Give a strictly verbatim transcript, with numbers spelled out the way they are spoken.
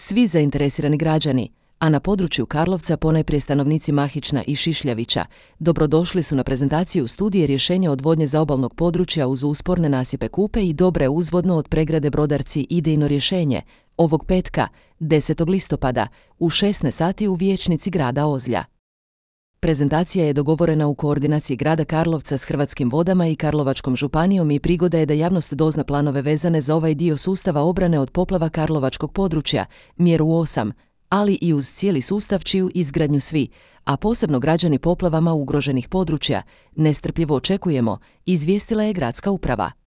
svi zainteresirani građani, a na području Karlovca ponajprije stanovnici Mahična i Šišljavića, dobrodošli su na prezentaciju studije rješenja odvodnje zaobalnog područja uz usporne nasipe Kupe i Dobre uzvodno od pregrade Brodarci idejno rješenje, ovog petka, desetog listopada, u šesnaest sati u vijećnici grada Ozlja. Prezentacija je dogovorena u koordinaciji grada Karlovca s Hrvatskim vodama i Karlovačkom županijom i prigoda je da javnost dozna planove vezane za ovaj dio sustava obrane od poplava karlovačkog područja, mjeru osam, ali i uz cijeli sustav čiju izgradnju svi, a posebno građani poplavama ugroženih područja, nestrpljivo očekujemo, izvijestila je gradska uprava.